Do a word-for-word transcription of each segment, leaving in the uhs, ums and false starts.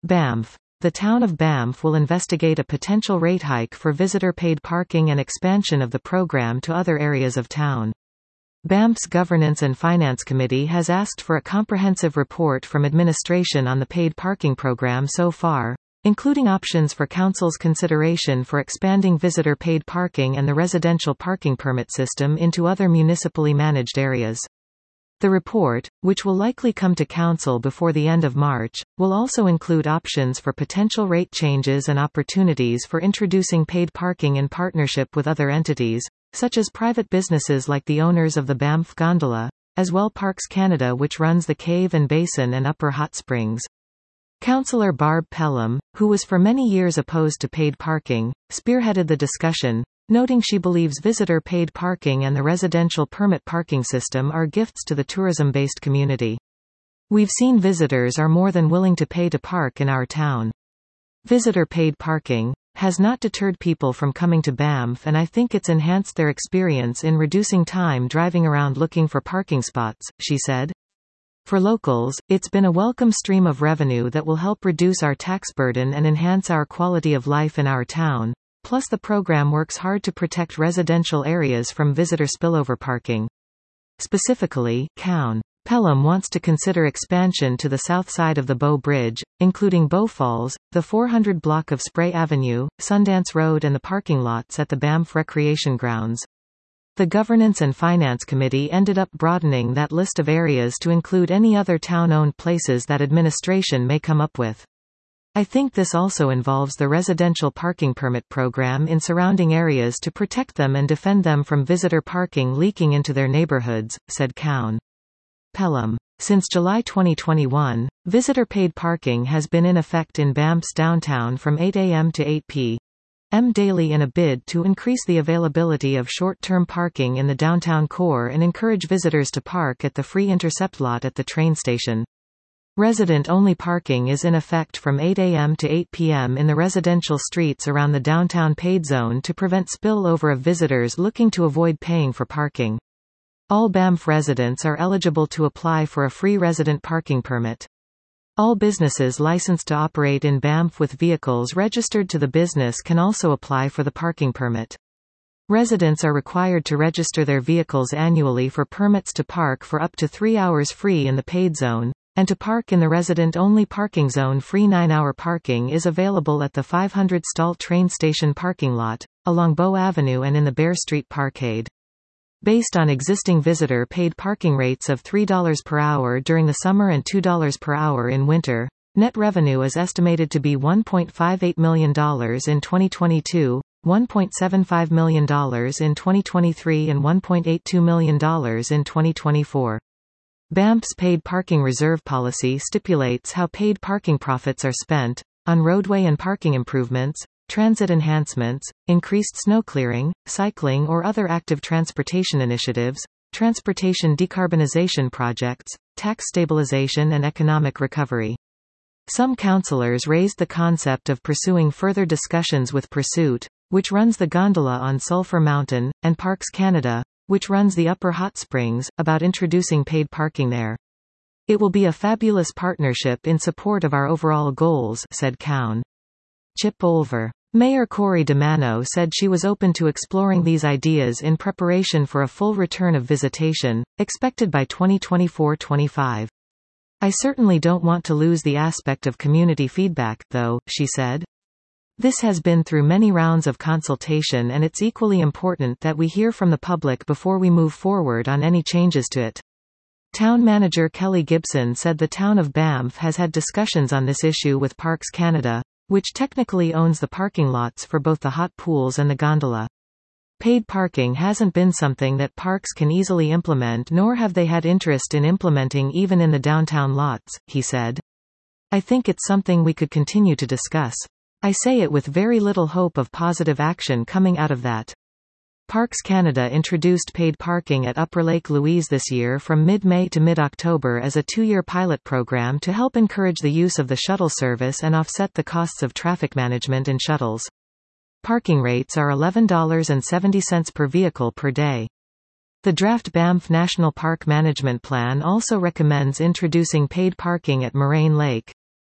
Banff. The town of Banff will investigate a potential rate hike for visitor-paid parking and expansion of the program to other areas of town. Banff's Governance and Finance Committee has asked for a comprehensive report from administration on the paid parking program so far, including options for Council's consideration for expanding visitor-paid parking and the residential parking permit system into other municipally managed areas. The report, which will likely come to Council before the end of March, will also include options for potential rate changes and opportunities for introducing paid parking in partnership with other entities, such as private businesses like the owners of the Banff Gondola, as well Parks Canada, which runs the Cave and Basin and Upper Hot Springs. Councillor Barb Pelham, who was for many years opposed to paid parking, spearheaded the discussion, noting she believes visitor-paid parking and the residential permit parking system are gifts to the tourism-based community. We've seen visitors are more than willing to pay to park in our town. Visitor-paid parking has not deterred people from coming to Banff, and I think it's enhanced their experience in reducing time driving around looking for parking spots, she said. For locals, it's been a welcome stream of revenue that will help reduce our tax burden and enhance our quality of life in our town. Plus the program works hard to protect residential areas from visitor spillover parking. Specifically, Councillor Pelham wants to consider expansion to the south side of the Bow Bridge, including Bow Falls, the four hundred block of Spray Avenue, Sundance Road and the parking lots at the Banff Recreation Grounds. The Governance and Finance Committee ended up broadening that list of areas to include any other town-owned places that administration may come up with. I think this also involves the residential parking permit program in surrounding areas to protect them and defend them from visitor parking leaking into their neighborhoods, said Councillor Pelham. Since July twenty twenty-one, visitor-paid parking has been in effect in Banff's downtown from eight a m to eight p m daily in a bid to increase the availability of short-term parking in the downtown core and encourage visitors to park at the free intercept lot at the train station. Resident-only parking is in effect from eight a m to eight p m in the residential streets around the downtown paid zone to prevent spillover of visitors looking to avoid paying for parking. All Banff residents are eligible to apply for a free resident parking permit. All businesses licensed to operate in Banff with vehicles registered to the business can also apply for the parking permit. Residents are required to register their vehicles annually for permits to park for up to three hours free in the paid zone, and to park in the resident-only parking zone. Free nine-hour parking is available at the five hundred stall train station parking lot, along Bow Avenue and in the Bear Street Parkade. Based on existing visitor-paid parking rates of three dollars per hour during the summer and two dollars per hour in winter, net revenue is estimated to be one point five eight million dollars in twenty twenty-two, one point seven five million dollars in twenty twenty-three and one point eight two million dollars in twenty twenty-four. Banff's paid parking reserve policy stipulates how paid parking profits are spent on roadway and parking improvements, transit enhancements, increased snow clearing, cycling or other active transportation initiatives, transportation decarbonization projects, tax stabilization and economic recovery. Some councillors raised the concept of pursuing further discussions with Pursuit, which runs the gondola on Sulphur Mountain, and Parks Canada, which runs the Upper Hot Springs, about introducing paid parking there. It will be a fabulous partnership in support of our overall goals, said Councillor Chip Olver. Mayor Corey DeMano said she was open to exploring these ideas in preparation for a full return of visitation, expected by twenty twenty-four twenty-five. I certainly don't want to lose the aspect of community feedback, though, she said. This has been through many rounds of consultation and it's equally important that we hear from the public before we move forward on any changes to it. Town Manager Kelly Gibson said the town of Banff has had discussions on this issue with Parks Canada, which technically owns the parking lots for both the hot pools and the gondola. Paid parking hasn't been something that Parks can easily implement, nor have they had interest in implementing even in the downtown lots, he said. I think it's something we could continue to discuss. I say it with very little hope of positive action coming out of that. Parks Canada introduced paid parking at Upper Lake Louise this year from mid-May to mid-October as a two-year pilot program to help encourage the use of the shuttle service and offset the costs of traffic management in shuttles. Parking rates are eleven dollars and seventy cents per vehicle per day. The draft Banff National Park Management Plan also recommends introducing paid parking at Moraine Lake,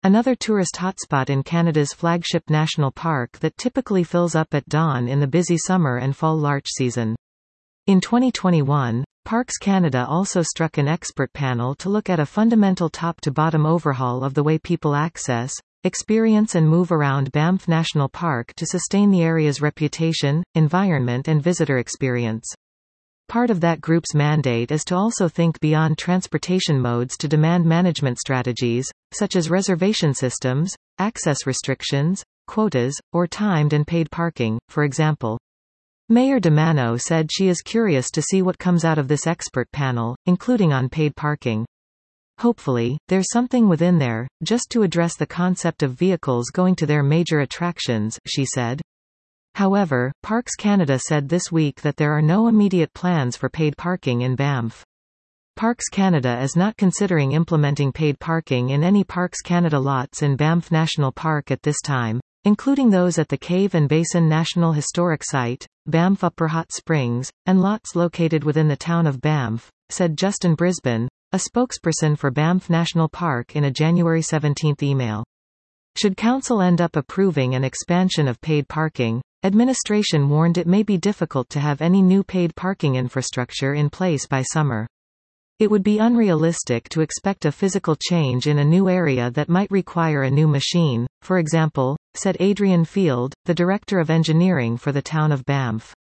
another tourist hotspot in Canada's flagship national park that typically fills up at dawn in the busy summer and fall larch season. In twenty twenty-one, Parks Canada also struck an expert panel to look at a fundamental top-to-bottom overhaul of the way people access, experience and move around Banff National Park to sustain the area's reputation, environment and visitor experience. Part of that group's mandate is to also think beyond transportation modes to demand management strategies, such as reservation systems, access restrictions, quotas, or timed and paid parking, for example. Mayor DeMano said she is curious to see what comes out of this expert panel, including on paid parking. Hopefully, there's something within there, just to address the concept of vehicles going to their major attractions, she said. However, Parks Canada said this week that there are no immediate plans for paid parking in Banff. Parks Canada is not considering implementing paid parking in any Parks Canada lots in Banff National Park at this time, including those at the Cave and Basin National Historic Site, Banff Upper Hot Springs, and lots located within the town of Banff, said Justin Brisbane, a spokesperson for Banff National Park in a January seventeenth email. Should Council end up approving an expansion of paid parking, administration warned it may be difficult to have any new paid parking infrastructure in place by summer. It would be unrealistic to expect a physical change in a new area that might require a new machine, for example, said Adrian Field, the Director of Engineering for the town of Banff.